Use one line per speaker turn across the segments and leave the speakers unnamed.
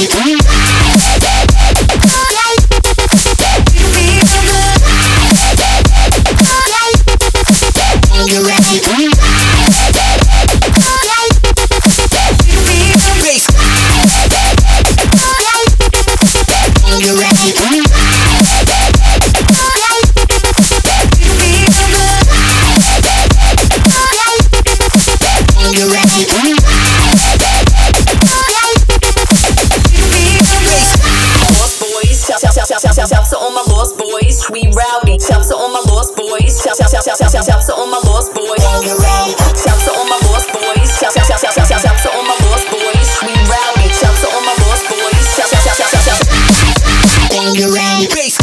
Shout to all my lost boys, we rowdy. Shout to all my lost boys. Shout to all my lost boys. Shout to all my lost boys. Shout to all my lost boys, we rowdy. Shout to all my lost boys. Shout. When you're ready, bass.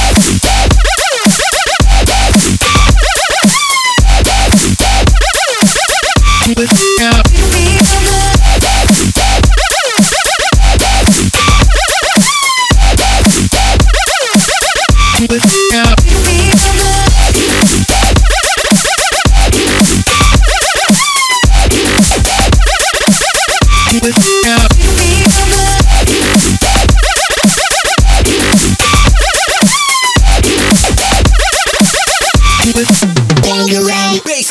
When you're ready, bass.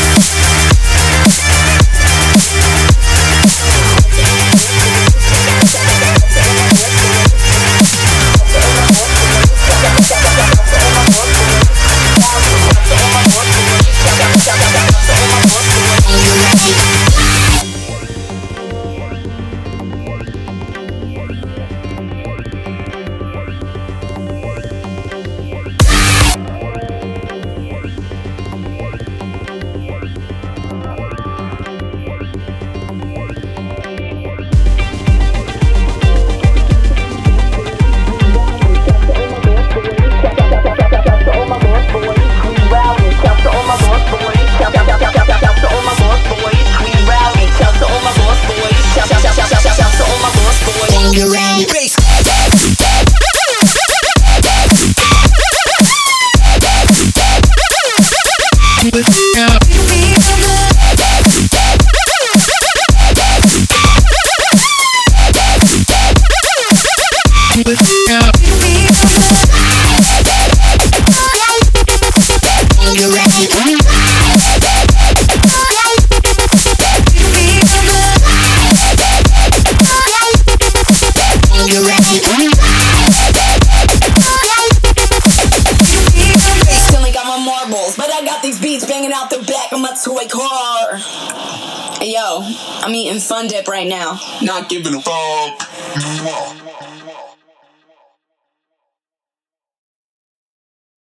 But I got these beats banging out the back of my toy car. Hey yo, I'm eating Fun Dip right now.
Not giving a fuck.